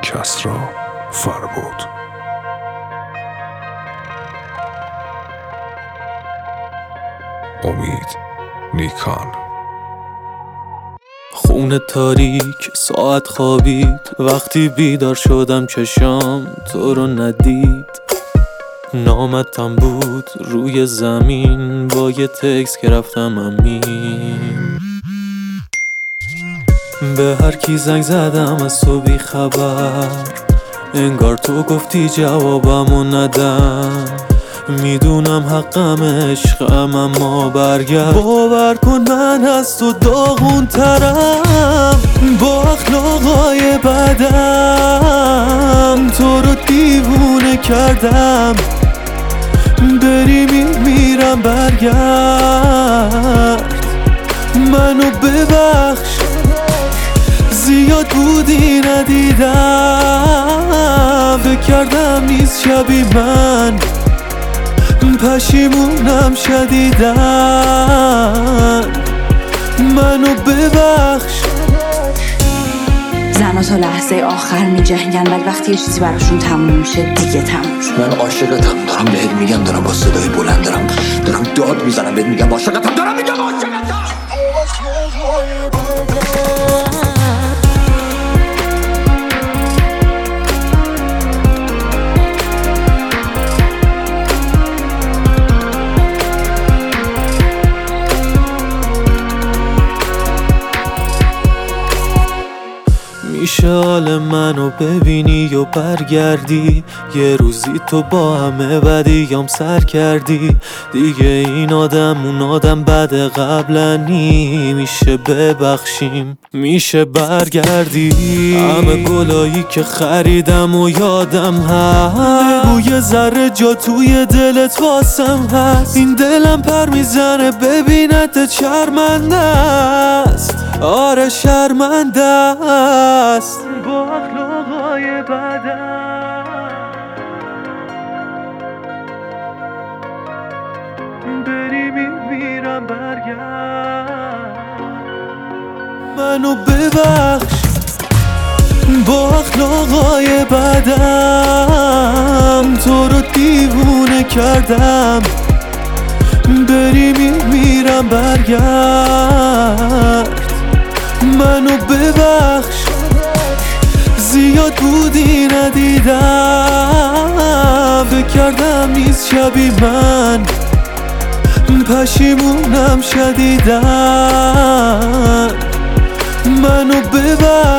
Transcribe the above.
کسری فربود. امید نیکان. خونه تاریک ساعت خوابید، وقتی بیدار شدم چشام تو رو ندید. نامتم بود روی زمین با یه تکست که رفتم امین. به هر کی زنگ زدم از تو بی خبر، انگار تو گفتی جوابمو ندم. میدونم حقم عشقم اما برگرد. باور کن من از تو داغون ترم، با اخلاقای بدم تو رو دیوونه کردم. بری میمیرم برگرد، منو ببخش زیاد بودی ندیدم. فکر کردم نیست شبی من، پشیمونم شدیدن. منو ببخش. زنها تا لحظه آخر می جنگن، ولی وقتی یه چیزی براشون تموم میشه دیگه تموم شد. من عاشقتم، دارم بهت میگم، دارم با صدای بلند دارم داد میزنم بهت میگم عاشقتم، دارم میگم عاشقتم. میشه حال منو ببینی و برگردی، یه روزی تو با همه بدیام سر کردی. دیگه این آدم اون آدم بد قبلنی، میشه ببخشیم، میشه برگردی. همه گلایی که خریدم و یادم هست، بگو یه ذره جا توی دلت واسم هست. این دلم پر میزنه ببینت شرمنده است، آره شرمنده است. با اخلاقای بدم بری میمیرم برگرد. منو ببخش، با اخلاقای بدم تو رو دیوونه کردم. بری میمیرم برگرد. منو ببخش زیاد بودی ندیدم. فکر کردم نیست شبی من، پشیمونم شدیدن. منو ببخش.